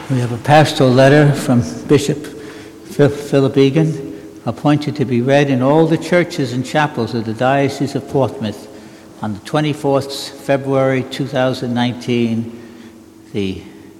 We have a pastoral letter from Bishop Philip Egan, appointed to be read in all the churches and chapels of the Diocese of Portsmouth on the 24th February 2019, the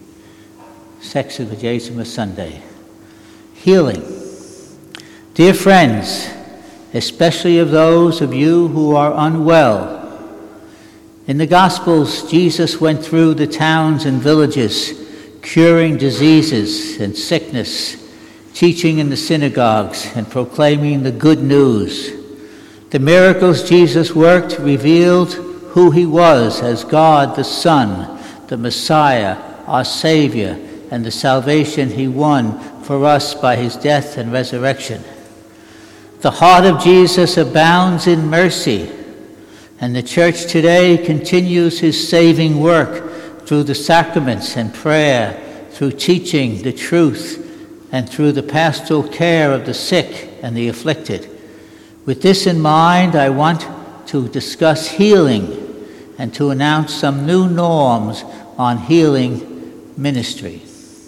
Sexagesima Sunday. Healing. Dear friends, especially of those of you who are unwell, in the Gospels, Jesus went through the towns and villages, curing diseases and sickness, teaching in the synagogues and proclaiming the good news. The miracles Jesus worked revealed who he was as God the Son, the Messiah, our Savior, and the salvation he won for us by his death and resurrection. The heart of Jesus abounds in mercy, and the Church today continues his saving work through the sacraments and prayer, through teaching the truth, and through the pastoral care of the sick and the afflicted. With this in mind, I want to discuss healing and to announce some new norms on healing ministry.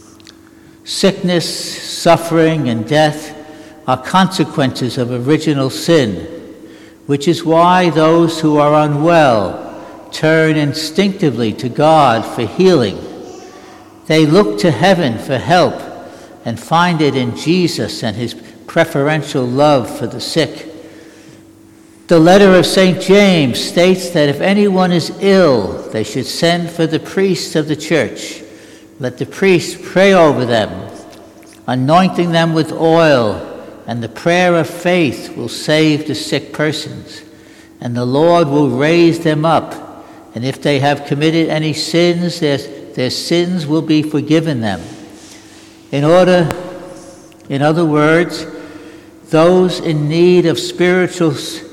Sickness, suffering, and death are consequences of original sin, which is why those who are unwell turn instinctively to God for healing. They look to heaven for help and find it in Jesus and his preferential love for the sick. The letter of St. James states that if anyone is ill, they should send for the priest of the church. Let the priest pray over them, anointing them with oil, and the prayer of faith will save the sick persons, and the Lord will raise them up. And if they have committed any sins, their sins will be forgiven them. In other words, those in need of spiritual,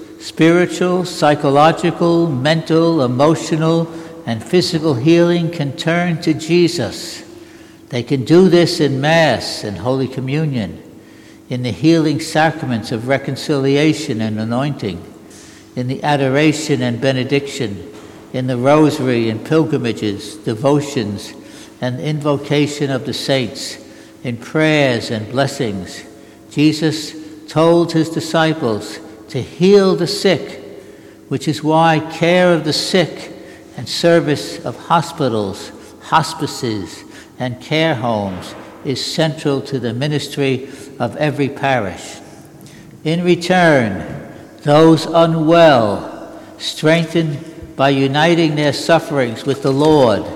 psychological, mental, emotional, and physical healing can turn to Jesus. They can do this in Mass and Holy Communion, in the healing sacraments of reconciliation and anointing, in the adoration and benediction, in the rosary and pilgrimages, devotions, and invocation of the saints, in prayers and blessings. Jesus told his disciples to heal the sick, which is why care of the sick and service of hospitals, hospices, and care homes is central to the ministry of every parish. In return, those unwell, strengthened by uniting their sufferings with the Lord,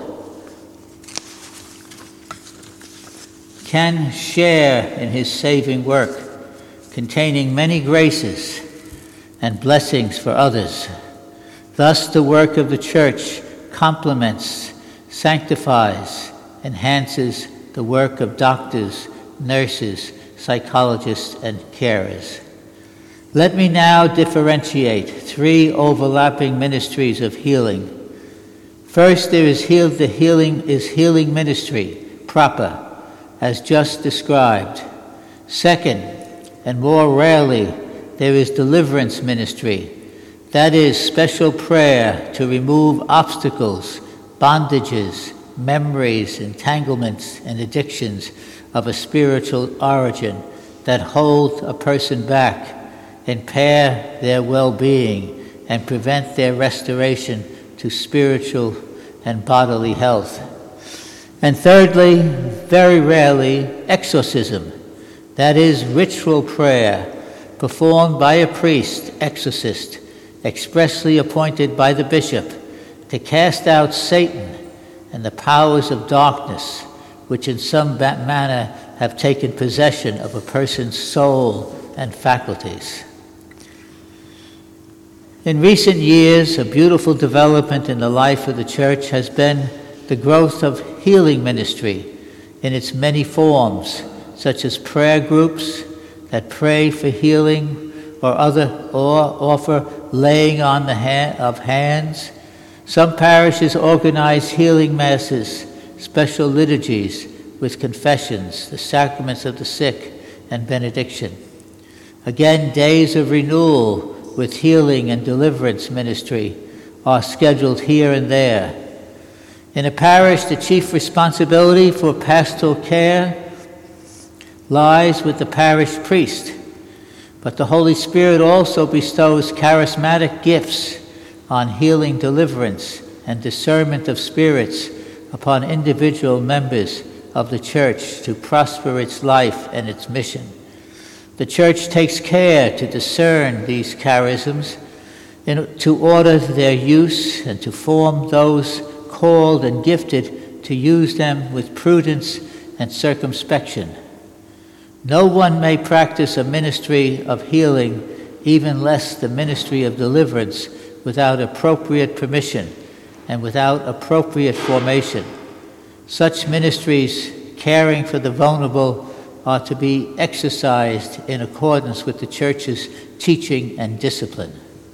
can share in his saving work, containing many graces and blessings for others. Thus, the work of the Church complements, sanctifies, enhances the work of doctors, nurses, psychologists, and carers. Let me now differentiate three overlapping ministries of healing. First, there is healing ministry proper, as just described. Second, and more rarely, there is deliverance ministry. That is special prayer to remove obstacles, bondages, memories, entanglements, and addictions of a spiritual origin that hold a person back, impair their well-being, and prevent their restoration to spiritual and bodily health. And thirdly, very rarely, exorcism. That is ritual prayer performed by a priest, exorcist, expressly appointed by the bishop to cast out Satan and the powers of darkness, which in some manner have taken possession of a person's soul and faculties. In recent years, a beautiful development in the life of the Church has been the growth of healing ministry in its many forms, such as prayer groups that pray for healing or offer laying on of hands. Some parishes organize healing masses, special liturgies with confessions, the sacraments of the sick, and benediction. Again, days of renewal with healing and deliverance ministry are scheduled here and there. In a parish, the chief responsibility for pastoral care lies with the parish priest, but the Holy Spirit also bestows charismatic gifts on healing, deliverance, and discernment of spirits upon individual members of the church to prosper its life and its mission. The church takes care to discern these charisms to order their use and to form those called and gifted to use them with prudence and circumspection. No one may practice a ministry of healing, even less the ministry of deliverance, without appropriate permission and without appropriate formation. Such ministries, caring for the vulnerable, are to be exercised in accordance with the Church's teaching and discipline.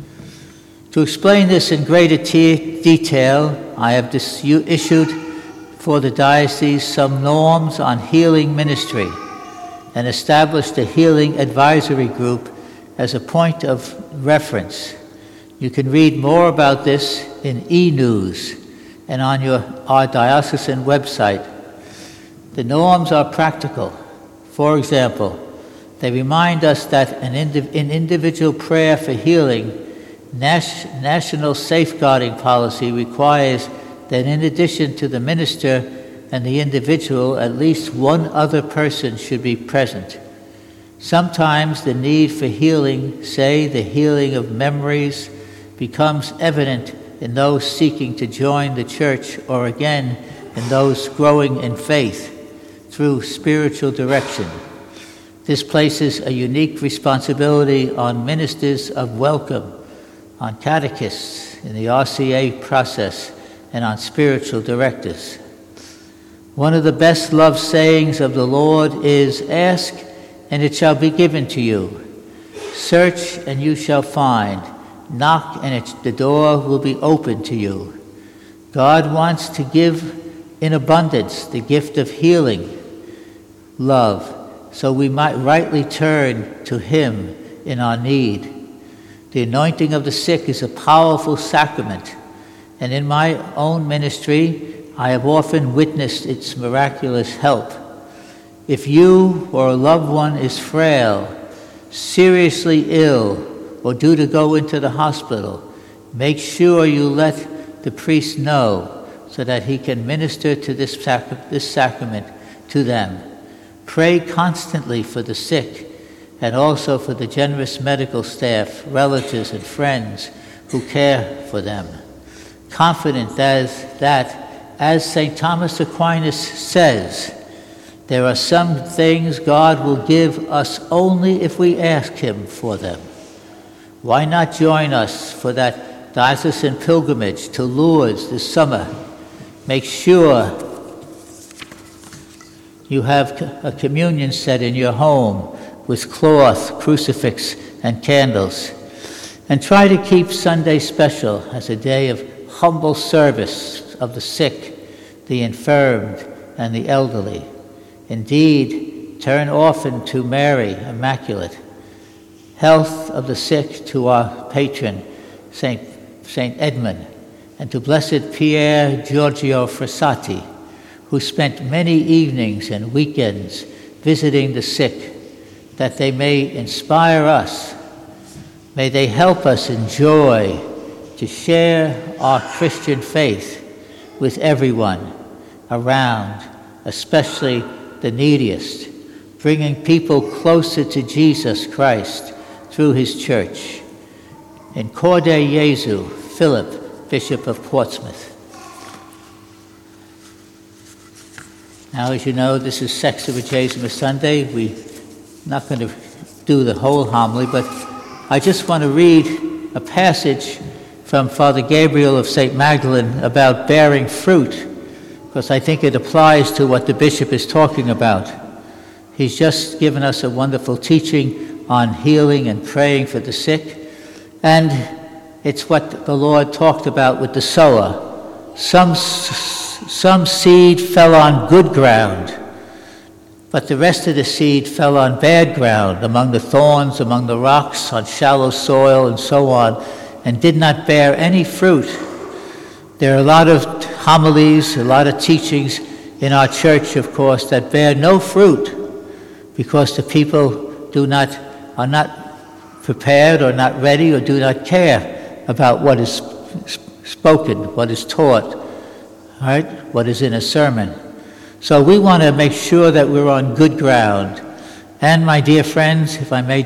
To explain this in greater detail, I have issued for the diocese some norms on healing ministry and established a healing advisory group as a point of reference. You can read more about this in e-news and on our diocesan website. The norms are practical. For example, they remind us that in individual prayer for healing, national safeguarding policy requires that in addition to the minister and the individual, at least one other person should be present. Sometimes the need for healing, say the healing of memories, becomes evident in those seeking to join the church, or again in those growing in faith through spiritual direction. This places a unique responsibility on ministers of welcome, on catechists in the RCA process, and on spiritual directors. One of the best loved sayings of the Lord is, "Ask, and it shall be given to you. Search, and you shall find. Knock, and the door will be open to you." God wants to give in abundance the gift of healing, love, so we might rightly turn to Him in our need. The anointing of the sick is a powerful sacrament, and in my own ministry, I have often witnessed its miraculous help. If you or a loved one is frail, seriously ill, or due to go into the hospital, make sure you let the priest know so that he can minister to this sacrament to them. Pray constantly for the sick and also for the generous medical staff, relatives, and friends who care for them. Confident that, as St. Thomas Aquinas says, there are some things God will give us only if we ask Him for them. Why not join us for that diocesan pilgrimage to Lourdes this summer? Make sure you have a communion set in your home with cloth, crucifix, and candles. And try to keep Sunday special as a day of humble service of the sick, the infirmed, and the elderly. Indeed, turn often to Mary Immaculate. Health of the sick to our patron, Saint Edmund, and to Blessed Pier Giorgio Frassati, who spent many evenings and weekends visiting the sick, that they may inspire us. May they help us enjoy to share our Christian faith with everyone around, especially the neediest, bringing people closer to Jesus Christ through His church. In Corde Jesu, Philip, Bishop of Portsmouth. Now, as you know, this is Sexagesima Sunday. We're not going to do the whole homily, but I just want to read a passage from Father Gabriel of St. Magdalene about bearing fruit, because I think it applies to what the bishop is talking about. He's just given us a wonderful teaching on healing and praying for the sick, and it's what the Lord talked about with the sower. Some seed fell on good ground, but the rest of the seed fell on bad ground, among the thorns, among the rocks, on shallow soil, and so on, and did not bear any fruit. There are a lot of homilies, a lot of teachings in our church, of course, that bear no fruit because the people are not prepared or not ready or do not care about what is spoken, what is taught, right? What is in a sermon. So we want to make sure that we're on good ground. And my dear friends, if I may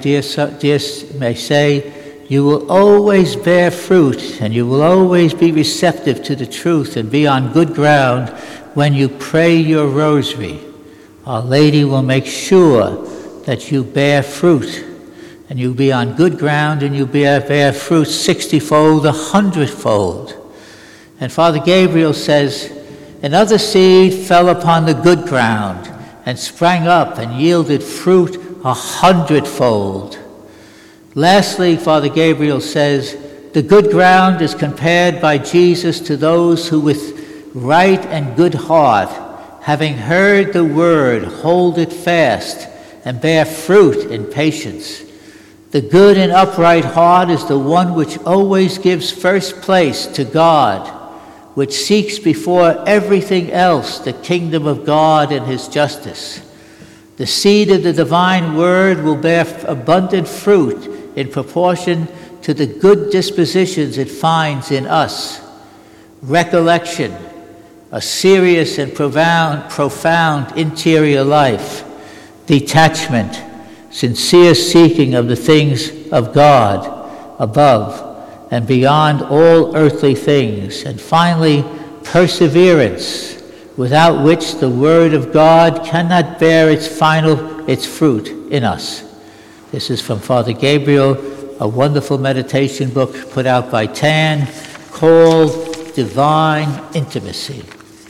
say, you will always bear fruit and you will always be receptive to the truth and be on good ground when you pray your rosary. Our Lady will make sure that you bear fruit and you'll be on good ground and you'll bear fruit 60-fold, 100-fold. And Father Gabriel says, another seed fell upon the good ground and sprang up and yielded fruit 100-fold. Lastly, Father Gabriel says, the good ground is compared by Jesus to those who with right and good heart, having heard the word, hold it fast and bear fruit in patience. The good and upright heart is the one which always gives first place to God, which seeks before everything else the kingdom of God and his justice. The seed of the divine word will bear abundant fruit in proportion to the good dispositions it finds in us. Recollection, a serious and profound interior life, detachment, sincere seeking of the things of God above and beyond all earthly things, and finally, perseverance, without which the Word of God cannot bear its fruit in us. This is from Father Gabriel, a wonderful meditation book put out by TAN called Divine Intimacy.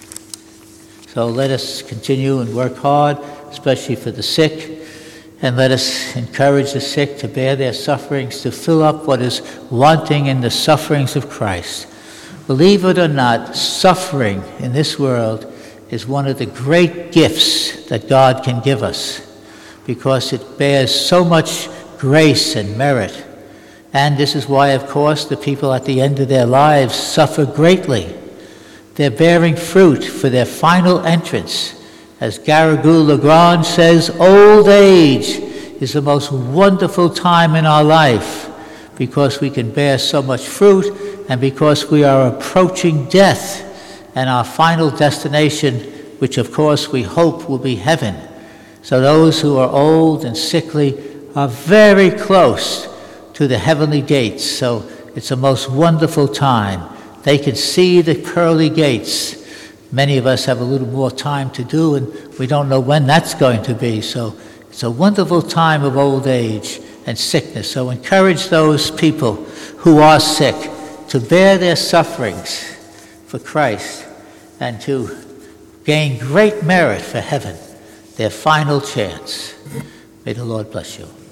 So let us continue and work hard, especially for the sick, and let us encourage the sick to bear their sufferings, to fill up what is wanting in the sufferings of Christ. Believe it or not, suffering in this world is one of the great gifts that God can give us, because it bears so much grace and merit. And this is why, of course, the people at the end of their lives suffer greatly. They're bearing fruit for their final entrance. As Garrigou Lagrange says, old age is the most wonderful time in our life because we can bear so much fruit and because we are approaching death and our final destination, which of course we hope will be heaven. So those who are old and sickly are very close to the heavenly gates. So it's a most wonderful time. They can see the pearly gates. Many of us have a little more time to do, and we don't know when that's going to be. So it's a wonderful time of old age and sickness. So encourage those people who are sick to bear their sufferings for Christ and to gain great merit for heaven, their final chance. May the Lord bless you.